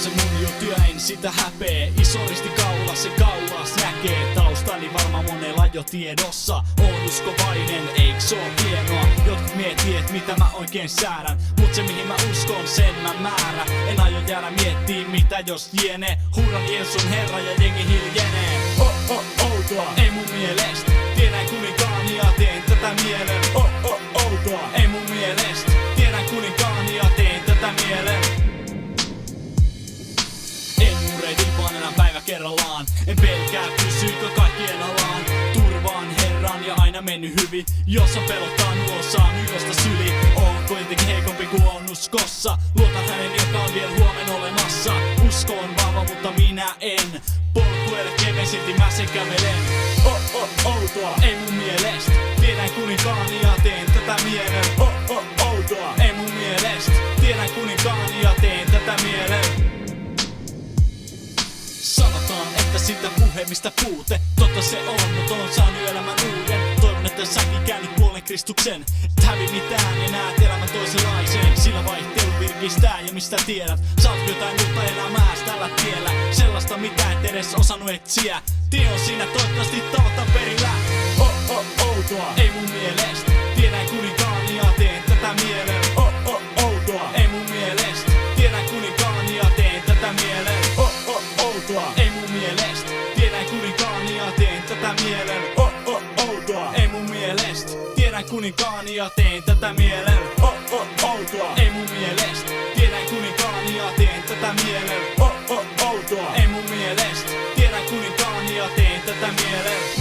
se mun juttu ja en sitä häpee. Iso risti kaula, se kauas näkee. Taustani varma monella jo tiedossa. Oon uskovainen, eiks oo hienoa? Jotkut miettii, et mitä mä oikein säädän. Mut se mihin mä uskon, sen mä määrä. En aio jäädä miettii mitä jos jene. Huudan Jeesun Herra ja jengi hiljenee. Outoa, ei mun mielestä. Tiedän kuninkaan ja teen tätä mielen. Outoa, ei mun mielestä. Tiedän kuninkaan ja teen tätä mielen. En murehdi vaan enää päivä kerrallaan. En pelkää pysyykö kaikkien alaan. Turvaan Herran ja aina mennyt hyvin. Jos on pelottaa nuosaan ylöstä syli. On kuitenkin heikompi kuin on uskossa. Luotan hänen joka on vielä huomen olemassa. Usko on vahva mutta minä en. Polku ei ole kevyen silti mä sen kävelen. Outoa, ei mun mielestä. Tiedän kuninkaan ja teen tätä mielen. Outoa, ei mun mielestä. Tiedän kuninkaan ja teen tätä mielen. Sanotaan, että sitä puhemista puute. Totta se on, mutta on saanut elämän uuden. Toivon, että säkin käännyt puolen Kristuksen. Et hävi mitään ja näet elämän toisenlaiseen. Sillä vaihtelu virkistää ja mistä tiedät. Saat jotain uutta elämää tällä tiellä. Sellaista mitä et edes osannut etsiä. Tie on siinä toivottavasti tavoittaa perillä. Outoa, ei mun mielestä. Tiedän kuninkaan ja teen tätä mielen. Outoa, ei mun mielestä. Tiedän kuninkaan ja teen tätä mielen. Outoa, ei mun mielestä. Tiedän kuninkaan ja teen tätä mielen. Outoa, ei mun mielestä. Tiedän kuninkaan ja teen tätä mielen. Outoa, ei mun mielestä. Tiedän kuninkaan ja teen tätä mielen. Outoa, ei mun mielestä. Tiedän kuninkaan ja teen tätä mielen.